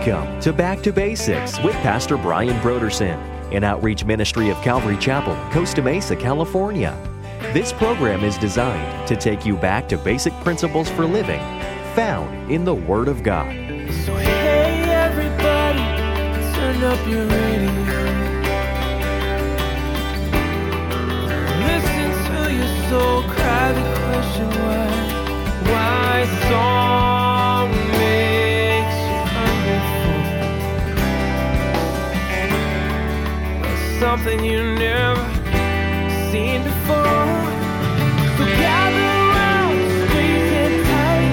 Welcome to Basics with Pastor Brian Brodersen, an outreach ministry of Calvary Chapel, Costa Mesa, California. This program is designed to take you back to basic principles for living found in the Word of God. So hey everybody, turn up your radio. Listen to your soul cry the question why song makes you hungry for something you never seen before. So gather around, squeeze in tight,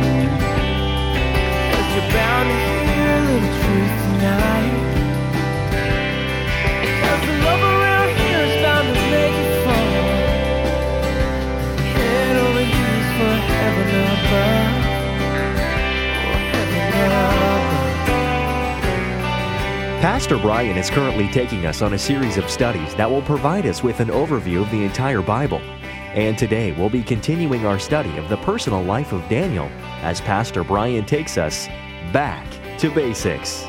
'cause you're bound to hear a little truth tonight. 'Cause the love around here is bound to make you fall. Head over heels for heaven above. Oh, heaven above. Pastor Brian is currently taking us on a series of studies that will provide us with an overview of the entire Bible. And today we'll be continuing our study of the personal life of Daniel as Pastor Brian takes us back to basics.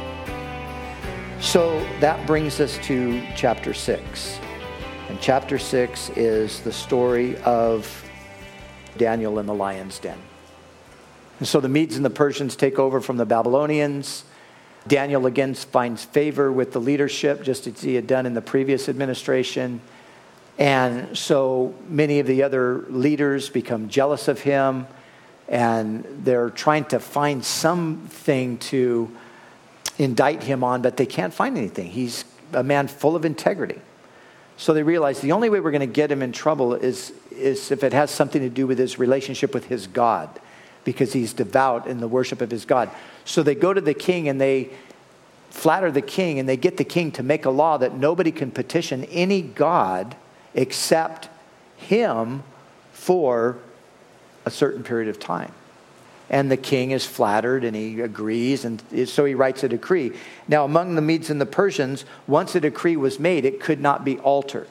So that brings us to chapter 6. And chapter 6 is the story of Daniel in the lion's den. And so the Medes and the Persians take over from the Babylonians. Daniel again finds favor with the leadership, just as he had done in the previous administration. And so many of the other leaders become jealous of him, and they're trying to find something to indict him on, but they can't find anything. He's a man full of integrity. So they realize the only way we're going to get him in trouble is if it has something to do with his relationship with his God, because he's devout in the worship of his God. So they go to the king and they flatter the king, and they get the king to make a law that nobody can petition any god except him for a certain period of time. And the king is flattered and he agrees, and so he writes a decree. Now among the Medes and the Persians, once a decree was made, it could not be altered.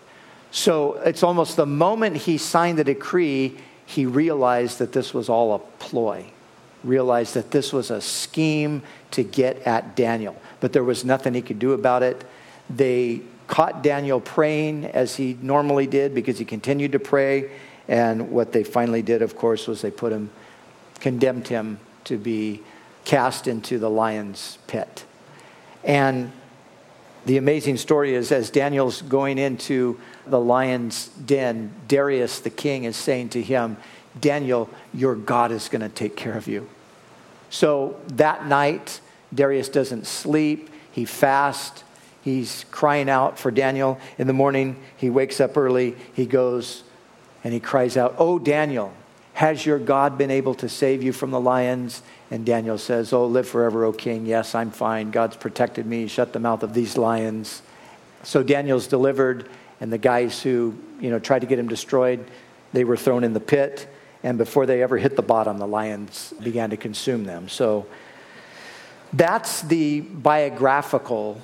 So it's almost the moment he signed the decree, he realized that this was all a ploy, realized that this was a scheme to get at Daniel. But there was nothing he could do about it. They caught Daniel praying as he normally did because he continued to pray. And what they finally did, of course, was they condemned him to be cast into the lion's pit. And the amazing story is, as Daniel's going into the lion's den, Darius the king is saying to him, Daniel, your God is going to take care of you. So that night, Darius doesn't sleep. He fasts. He's crying out for Daniel. In the morning, he wakes up early. He goes and he cries out, "Oh, Daniel, has your God been able to save you from the lions?" And Daniel says, "Oh, live forever, O king. Yes, I'm fine. God's protected me. He shut the mouth of these lions." So Daniel's delivered, and the guys who, tried to get him destroyed, they were thrown in the pit. And before they ever hit the bottom, the lions began to consume them. So that's the biographical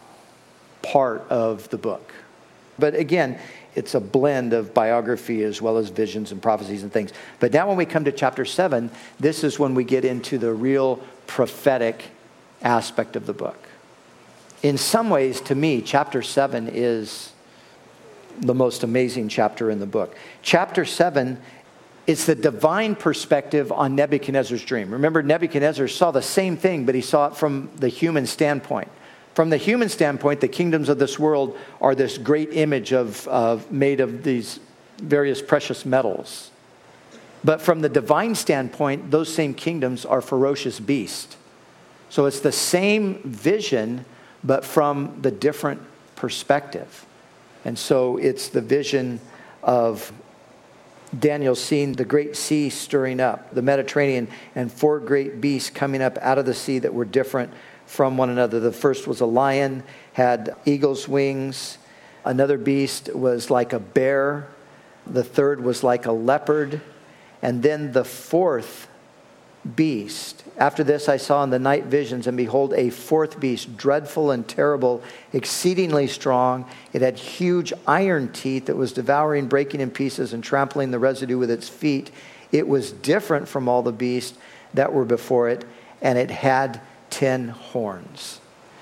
part of the book. But again, it's a blend of biography as well as visions and prophecies and things. But now when we come to chapter 7, this is when we get into the real prophetic aspect of the book. In some ways, to me, chapter 7 is the most amazing chapter in the book. Chapter 7 is the divine perspective on Nebuchadnezzar's dream. Remember, Nebuchadnezzar saw the same thing, but he saw it from the human standpoint. From the human standpoint, the kingdoms of this world are this great image made of these various precious metals. But from the divine standpoint, those same kingdoms are ferocious beasts. So it's the same vision, but from the different perspective. And so it's the vision of Daniel seeing the great sea stirring up, the Mediterranean, and 4 great beasts coming up out of the sea that were different from one another. The first was a lion, had eagle's wings. Another beast was like a bear. The third was like a leopard. And then the fourth beast. After this I saw in the night visions, and behold, a fourth beast, dreadful and terrible, exceedingly strong. It had huge iron teeth that was devouring, breaking in pieces, and trampling the residue with its feet. It was different from all the beasts that were before it, and it had 10 horns.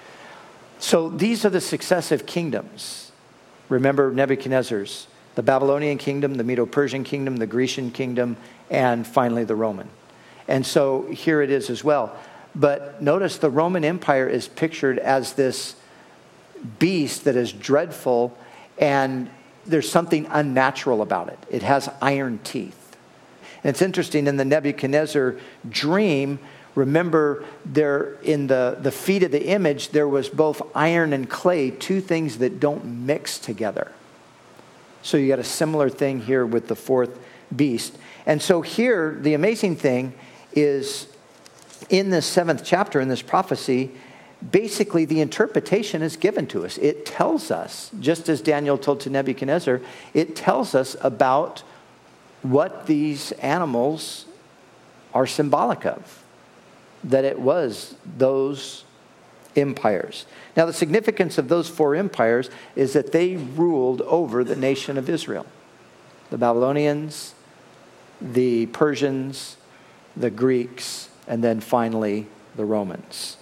So these are the successive kingdoms. Remember Nebuchadnezzar's, the Babylonian kingdom, the Medo-Persian kingdom, the Grecian kingdom, and finally the Roman. And so here it is as well. But notice the Roman Empire is pictured as this beast that is dreadful, and there's something unnatural about it. It has iron teeth. And it's interesting, in the Nebuchadnezzar dream, remember there in the feet of the image, there was both iron and clay, two things that don't mix together. So you got a similar thing here with the fourth beast. And so here, the amazing thing is, in this 7th chapter, in this prophecy, basically the interpretation is given to us. It tells us, just as Daniel told to Nebuchadnezzar, it tells us about what these animals are symbolic of, that it was those empires. Now, the significance of those 4 empires is that they ruled over the nation of Israel. The Babylonians, the Persians, the Greeks, and then finally the Romans.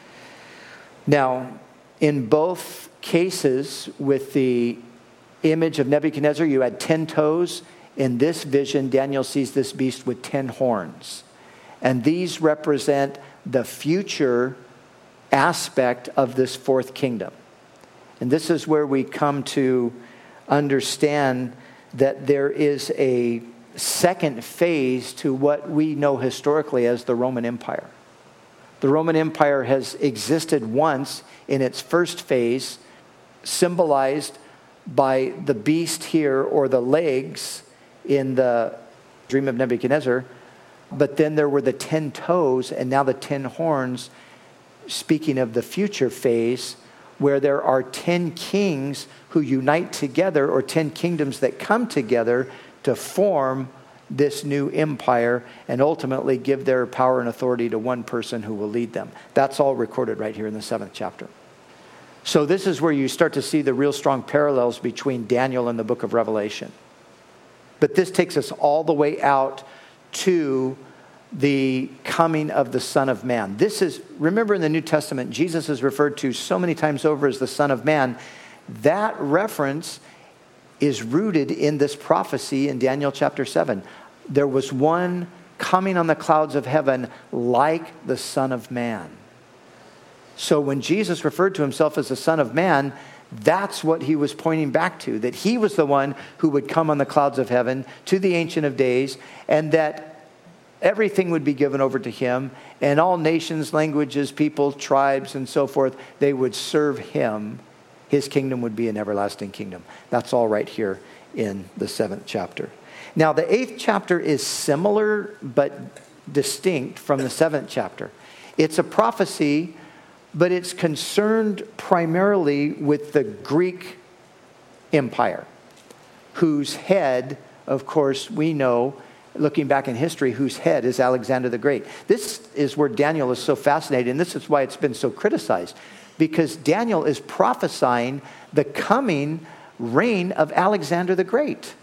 Now, in both cases, with the image of Nebuchadnezzar, you had 10 toes. In this vision, Daniel sees this beast with 10 horns. And these represent the future aspect of this 4th kingdom. And this is where we come to understand that there is a second phase to what we know historically as the Roman Empire. The Roman Empire has existed once in its first phase, symbolized by the beast here, or the legs in the dream of Nebuchadnezzar. But then there were the 10 toes, and now the 10 horns, speaking of the future phase, where there are 10 kings who unite together, or 10 kingdoms that come together to form this new empire and ultimately give their power and authority to one person who will lead them. That's all recorded right here in the 7th chapter. So this is where you start to see the real strong parallels between Daniel and the book of Revelation. But this takes us all the way out to the coming of the Son of Man. This is, remember in the New Testament, Jesus is referred to so many times over as the Son of Man. That reference is rooted in this prophecy in Daniel chapter 7. There was one coming on the clouds of heaven like the Son of Man. So when Jesus referred to himself as the Son of Man, that's what he was pointing back to, that he was the one who would come on the clouds of heaven to the Ancient of Days, and that everything would be given over to him, and all nations, languages, people, tribes, and so forth, they would serve him. His kingdom would be an everlasting kingdom. That's all right here in the 7th chapter. Now, the 8th chapter is similar but distinct from the 7th chapter. It's a prophecy, but it's concerned primarily with the Greek Empire, whose head, of course, we know, looking back in history, whose head is Alexander the Great. This is where Daniel is so fascinated, and this is why it's been so criticized, because Daniel is prophesying the coming reign of Alexander the Great,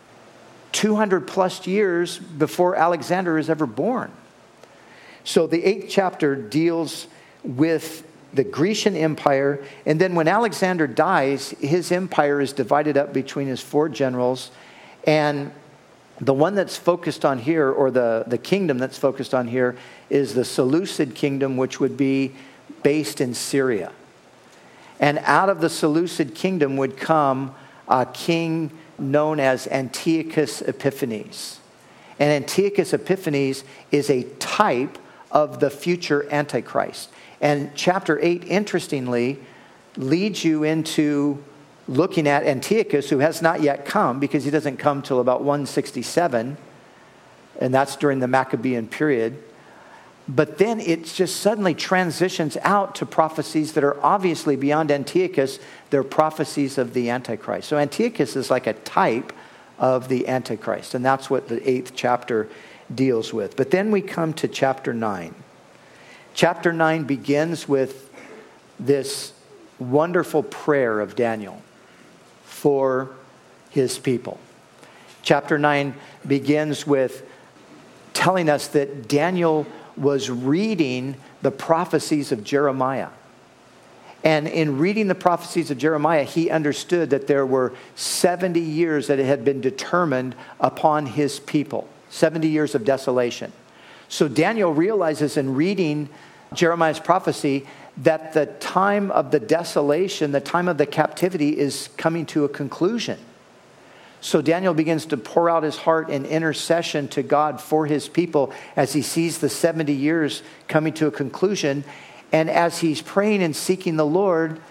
200 plus years before Alexander is ever born. So the 8th chapter deals with the Grecian Empire, and then when Alexander dies, his empire is divided up between his 4 generals, and the one that's focused on here, or the kingdom that's focused on here, is the Seleucid kingdom, which would be based in Syria. And out of the Seleucid kingdom would come a king known as Antiochus Epiphanes. And Antiochus Epiphanes is a type of the future Antichrist. And chapter 8, interestingly, leads you into looking at Antiochus, who has not yet come, because he doesn't come till about 167, and that's during the Maccabean period. But then it just suddenly transitions out to prophecies that are obviously beyond Antiochus. They're prophecies of the Antichrist. So Antiochus is like a type of the Antichrist, and that's what the 8th chapter deals with. But then we come to chapter 9. Chapter 9 begins with this wonderful prayer of Daniel for his people. Chapter 9 begins with telling us that Daniel was reading the prophecies of Jeremiah. And in reading the prophecies of Jeremiah, he understood that there were 70 years that had been determined upon his people. 70 years of desolation. So Daniel realizes in reading Jeremiah's prophecy that the time of the desolation, the time of the captivity is coming to a conclusion. So Daniel begins to pour out his heart in intercession to God for his people as he sees the 70 years coming to a conclusion. And as he's praying and seeking the Lord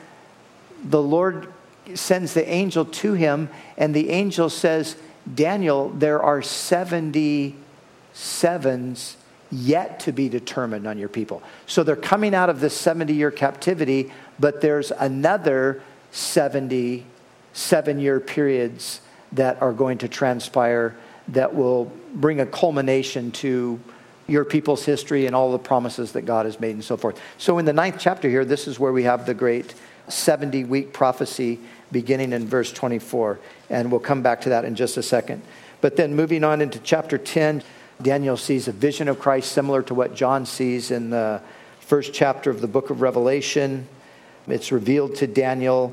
sends the angel to him, and the angel says, Daniel, there are 77s yet to be determined on your people. So they're coming out of this 70-year captivity, but there's another 77-year periods that are going to transpire that will bring a culmination to your people's history and all the promises that God has made and so forth. So in the 9th chapter here, this is where we have the great 70-week prophecy beginning in verse 24. And we'll come back to that in just a second. But then moving on into chapter 10, Daniel sees a vision of Christ similar to what John sees in the first chapter of the book of Revelation. It's revealed to Daniel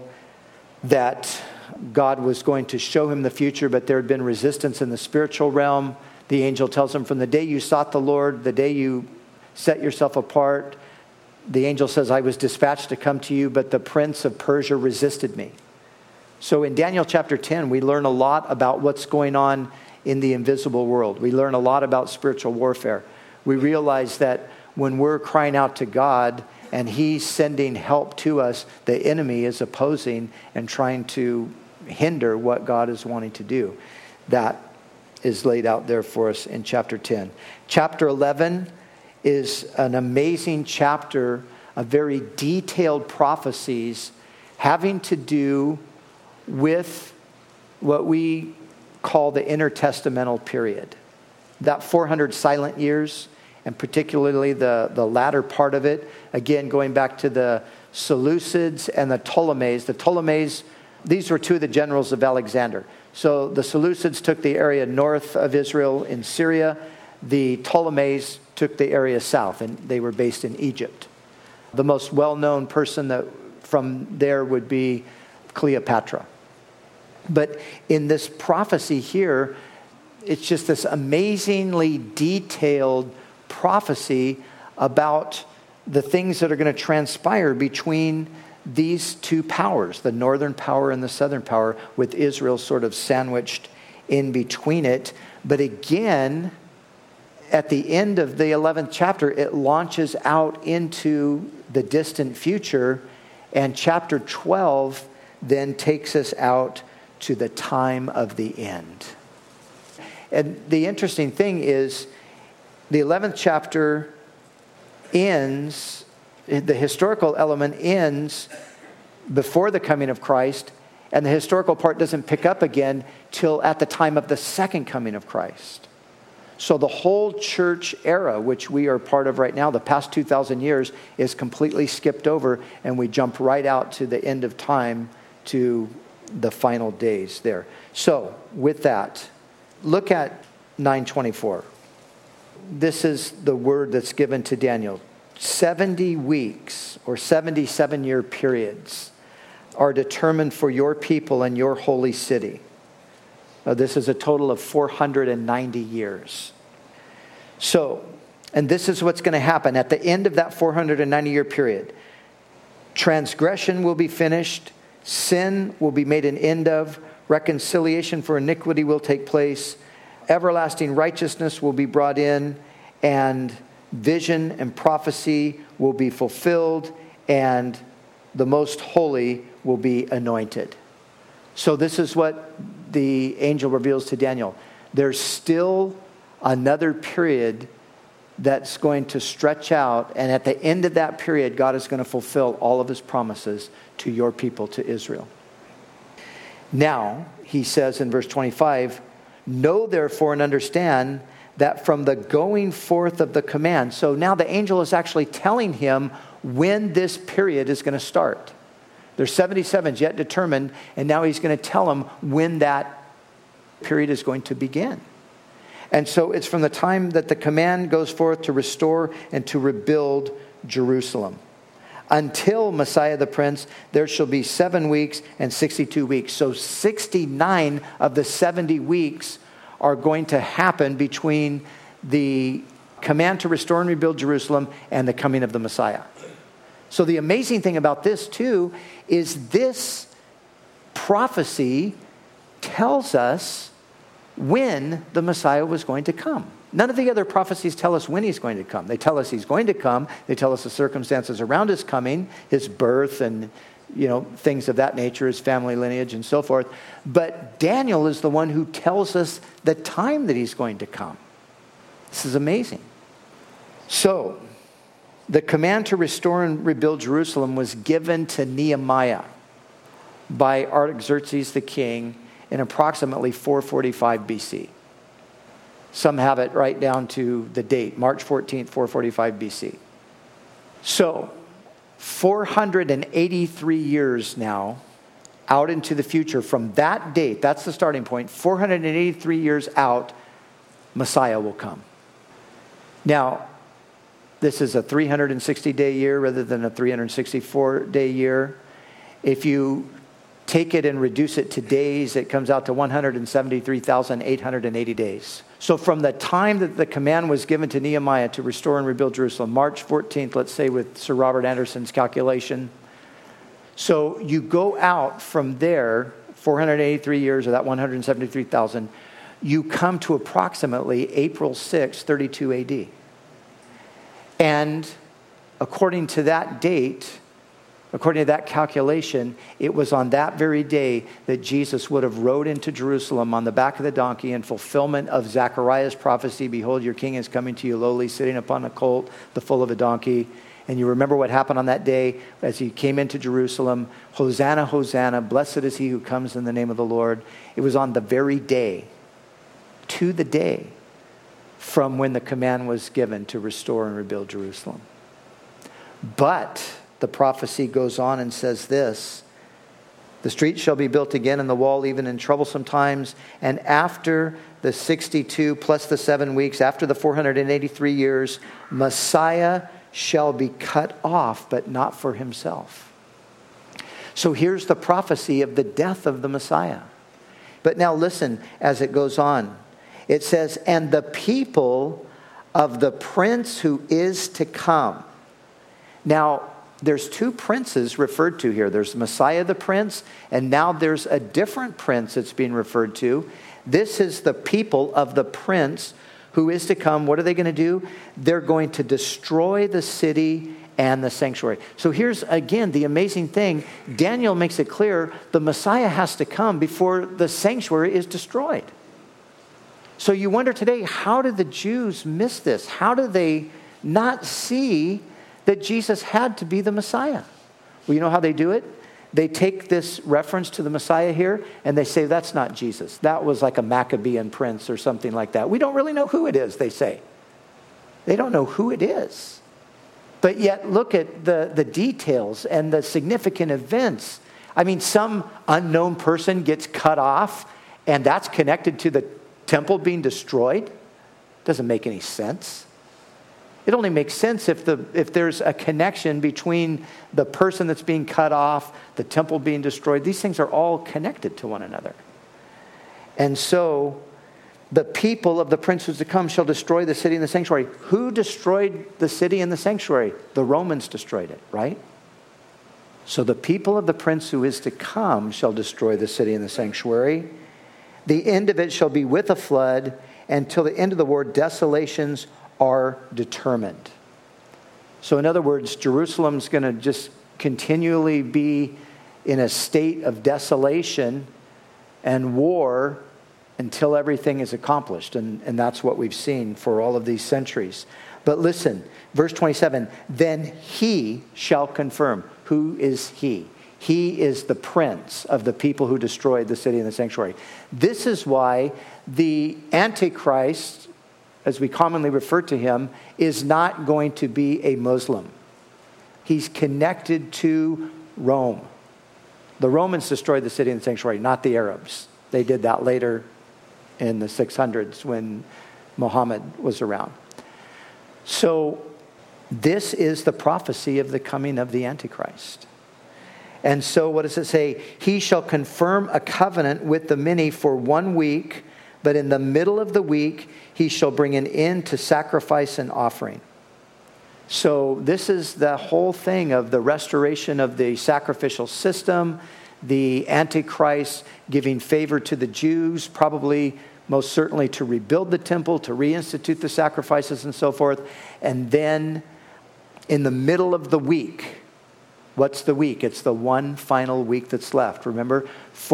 that God was going to show him the future, but there had been resistance in the spiritual realm. The angel tells him, from the day you sought the Lord, the day you set yourself apart, the angel says, I was dispatched to come to you, but the prince of Persia resisted me. So in Daniel chapter 10, we learn a lot about what's going on in the invisible world. We learn a lot about spiritual warfare. We realize that when we're crying out to God and he's sending help to us, the enemy is opposing and trying to hinder what God is wanting to do. That is laid out there for us in chapter 10. Chapter 11 is an amazing chapter of very detailed prophecies having to do with what we call the intertestamental period. That 400 silent years, and particularly the latter part of it, again, going back to the Seleucids and the Ptolemies. The Ptolemies, these were two of the generals of Alexander. So the Seleucids took the area north of Israel in Syria. The Ptolemies took the area south, and they were based in Egypt. The most well-known person that from there would be Cleopatra. But in this prophecy here, it's just this amazingly detailed prophecy about the things that are going to transpire between these two powers, the northern power and the southern power, with Israel sort of sandwiched in between it. But again, at the end of the 11th chapter, it launches out into the distant future, and chapter 12 then takes us out to the time of the end. And the interesting thing is, the 11th chapter ends, the historical element ends before the coming of Christ, and the historical part doesn't pick up again till at the time of the second coming of Christ. So the whole church era, which we are part of right now, the past 2,000 years, is completely skipped over, and we jump right out to the end of time, to the final days there. So with that, look at 9:24. This is the word that's given to Daniel. 70 weeks or 77-year periods are determined for your people and your holy city. This is a total of 490 years. So, and this is what's going to happen. At the end of that 490-year period, transgression will be finished, sin will be made an end of, reconciliation for iniquity will take place, everlasting righteousness will be brought in, and vision and prophecy will be fulfilled, and the most holy will be anointed. So this is what the angel reveals to Daniel. There's still another period that's going to stretch out, and at the end of that period, God is going to fulfill all of his promises to your people, to Israel. Now, he says in verse 25, know therefore and understand that from the going forth of the command. So now the angel is actually telling him when this period is going to start. There's 77s yet determined, and now he's going to tell him when that period is going to begin. And so it's from the time that the command goes forth to restore and to rebuild Jerusalem. Until Messiah the Prince, there shall be 7 weeks and 62 weeks. So 69 of the 70 weeks are going to happen between the command to restore and rebuild Jerusalem and the coming of the Messiah. So the amazing thing about this too is this prophecy tells us when the Messiah was going to come. None of the other prophecies tell us when he's going to come. They tell us he's going to come. They tell us the circumstances around his coming, his birth and, things of that nature, his family lineage and so forth. But Daniel is the one who tells us the time that he's going to come. This is amazing. So, the command to restore and rebuild Jerusalem was given to Nehemiah by Artaxerxes the king in approximately 445 BC. Some have it right down to the date, March 14th, 445 BC. So, 483 years now out into the future from that date, that's the starting point, 483 years out, Messiah will come. Now, this is a 360-day year rather than a 364-day year. If you take it and reduce it to days, it comes out to 173,880 days. So from the time that the command was given to Nehemiah to restore and rebuild Jerusalem, March 14th, let's say with Sir Robert Anderson's calculation. So you go out from there, 483 years, or that 173,000, you come to approximately April 6, 32 AD. And according to that date, according to that calculation, it was on that very day that Jesus would have rode into Jerusalem on the back of the donkey in fulfillment of Zechariah's prophecy, behold, your king is coming to you lowly, sitting upon a colt, the foal of a donkey. And you remember what happened on that day as he came into Jerusalem. Hosanna, Hosanna, blessed is he who comes in the name of the Lord. It was on the very day, to the day, from when the command was given to restore and rebuild Jerusalem. But the prophecy goes on and says this: the street shall be built again and the wall even in troublesome times. And after the 62 plus the 7 weeks, after the 483 years, Messiah shall be cut off, but not for himself. So here's the prophecy of the death of the Messiah. But now listen as it goes on. It says, and the people of the prince who is to come. Now, there's 2 princes referred to here. There's Messiah the prince, and now there's a different prince that's being referred to. This is the people of the prince who is to come. What are they going to do? They're going to destroy the city and the sanctuary. So here's, again, the amazing thing. Daniel makes it clear the Messiah has to come before the sanctuary is destroyed. So you wonder today, how did the Jews miss this? How did they not see that Jesus had to be the Messiah? Well, you know how they do it? They take this reference to the Messiah here and they say, that's not Jesus. That was like a Maccabean prince or something like that. We don't really know who it is, they say. They don't know who it is. But yet look at the details and the significant events. I mean, some unknown person gets cut off and that's connected to the temple being destroyed. Doesn't make any sense. It only makes sense if there's a connection between the person that's being cut off, the temple being destroyed. These things are all connected to one another. And so the people of the prince who's to come shall destroy the city and the sanctuary. Who destroyed the city and the sanctuary? The Romans destroyed it, right? So the people of the prince who is to come shall destroy the city and the sanctuary. The end of it shall be with a flood, and till the end of the war, desolations are determined. So in other words, Jerusalem's going to just continually be in a state of desolation and war until everything is accomplished. And that's what we've seen for all of these centuries. But listen, verse 27, then he shall confirm. Who is he? He is the prince of the people who destroyed the city and the sanctuary. This is why the Antichrist, as we commonly refer to him, is not going to be a Muslim. He's connected to Rome. The Romans destroyed the city and the sanctuary, not the Arabs. They did that later in the 600s when Muhammad was around. So this is the prophecy of the coming of the Antichrist. And so what does it say? He shall confirm a covenant with the many for 1 week, but in the middle of the week he shall bring an end to sacrifice and offering. So this is the whole thing of the restoration of the sacrificial system, the Antichrist giving favor to the Jews, probably most certainly to rebuild the temple, to reinstitute the sacrifices and so forth. And then in the middle of the week, what's the week? It's the one final week that's left. Remember,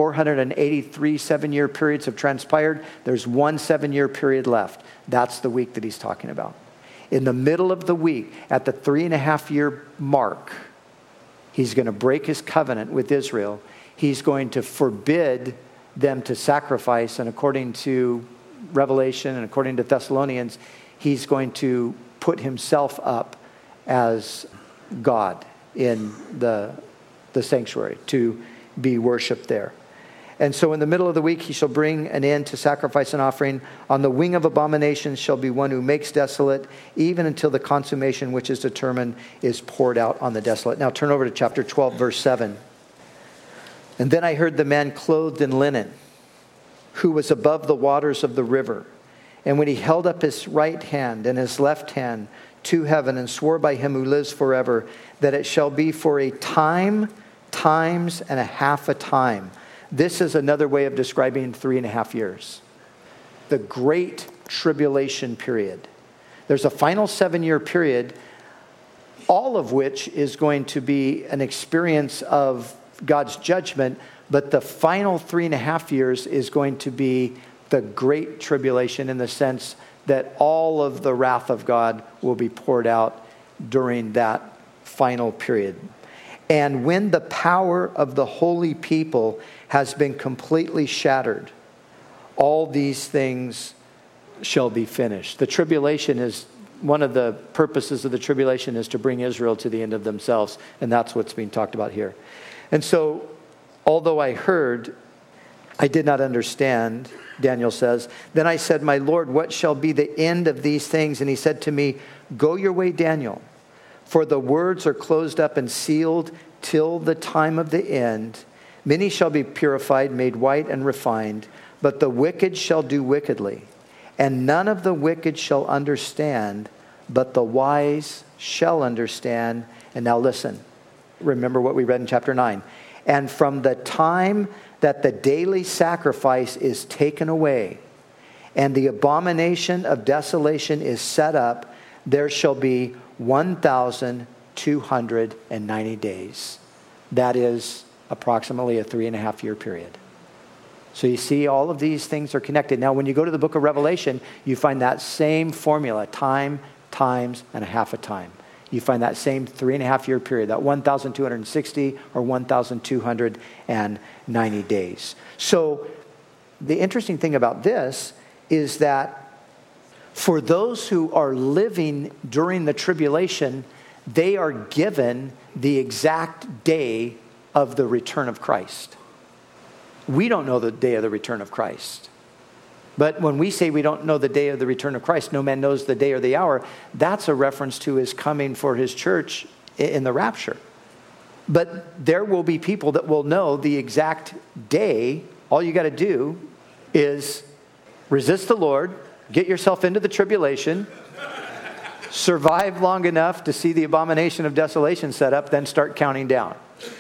483 7-year periods have transpired. There's one 7-year period left. That's the week that he's talking about. In the middle of the week, at the 3.5-year mark, he's going to break his covenant with Israel. He's going to forbid them to sacrifice, and according to Revelation and according to Thessalonians, he's going to put himself up as God in the sanctuary to be worshipped there. And so in the middle of the week he shall bring an end to sacrifice and offering. On the wing of abominations shall be one who makes desolate, even until the consummation which is determined is poured out on the desolate. Now turn over to chapter 12, verse 7. And then I heard the man clothed in linen, who was above the waters of the river. And when he held up his right hand and his left hand to heaven and swore by him who lives forever, that it shall be for a time, times, and a half a time. This is another way of describing 3.5 years. The Great Tribulation period. There's a final 7-year period, all of which is going to be an experience of God's judgment, but the final 3.5 years is going to be the Great Tribulation, in the sense that all of the wrath of God will be poured out during that final period. And when the power of the holy people has been completely shattered, all these things shall be finished. The tribulation is, one of the purposes of the tribulation is to bring Israel to the end of themselves. And that's what's being talked about here. And so, although I heard, I did not understand, Daniel says. Then I said, my Lord, what shall be the end of these things? And he said to me, go your way, Daniel. For the words are closed up and sealed till the time of the end. Many shall be purified, made white and refined, but the wicked shall do wickedly. And none of the wicked shall understand, but the wise shall understand. And now listen, remember what we read in chapter 9. And from the time that the daily sacrifice is taken away, and the abomination of desolation is set up, there shall be 1,290 days. That is approximately a 3.5-year period. So you see, all of these things are connected. Now, when you go to the book of Revelation, you find that same formula, time, times, and a half a time. You find that same 3.5-year period, that 1,260 or 1,290 days. So the interesting thing about this is that for those who are living during the tribulation, they are given the exact day of the return of Christ. We don't know the day of the return of Christ. But when we say we don't know the day of the return of Christ, no man knows the day or the hour, that's a reference to his coming for his church in the rapture. But there will be people that will know the exact day. All you got to do is resist the Lord, get yourself into the tribulation, survive long enough to see the abomination of desolation set up, then start counting down.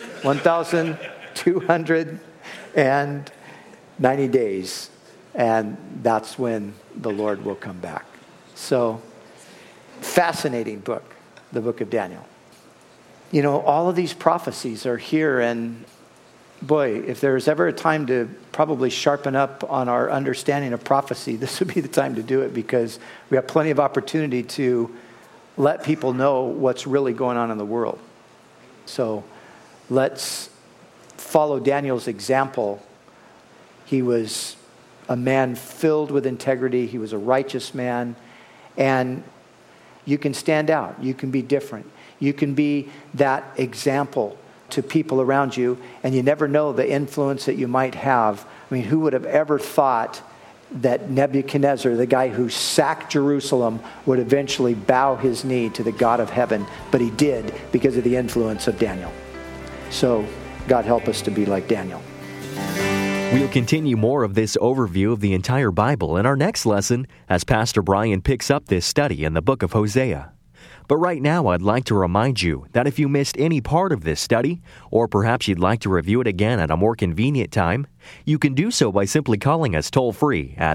1,290 days. And that's when the Lord will come back. So, fascinating book, the book of Daniel. You know, all of these prophecies are here, and boy, if there's ever a time to probably sharpen up on our understanding of prophecy, this would be the time to do it, because we have plenty of opportunity to let people know what's really going on in the world. So let's follow Daniel's example. He was a man filled with integrity. He was a righteous man. And you can stand out. You can be different. You can be that example to people around you. And you never know the influence that you might have. I mean, who would have ever thought that Nebuchadnezzar, the guy who sacked Jerusalem, would eventually bow his knee to the God of heaven, but he did because of the influence of Daniel. So God help us to be like Daniel. We'll continue more of this overview of the entire Bible in our next lesson as Pastor Brian picks up this study in the book of Hosea. But right now, I'd like to remind you that if you missed any part of this study, or perhaps you'd like to review it again at a more convenient time, you can do so by simply calling us toll-free at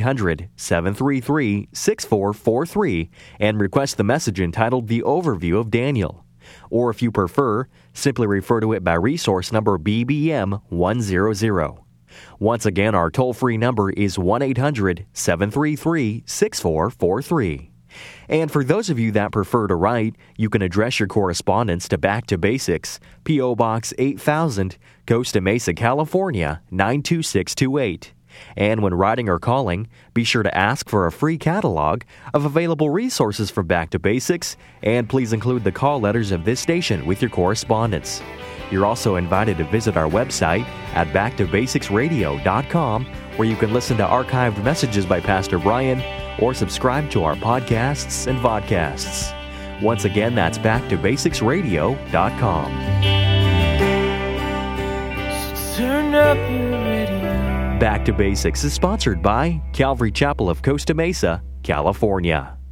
1-800-733-6443 and request the message entitled The Overview of Daniel. Or if you prefer, simply refer to it by resource number BBM 100. Once again, our toll-free number is 1-800-733-6443. And for those of you that prefer to write, you can address your correspondence to Back to Basics, P.O. Box 8000, Costa Mesa, California, 92628. And when writing or calling, be sure to ask for a free catalog of available resources from Back to Basics, and please include the call letters of this station with your correspondence. You're also invited to visit our website at backtobasicsradio.com, where you can listen to archived messages by Pastor Brian or subscribe to our podcasts and vodcasts. Once again, that's backtobasicsradio.com. So turn up your radio. Back to Basics is sponsored by Calvary Chapel of Costa Mesa, California.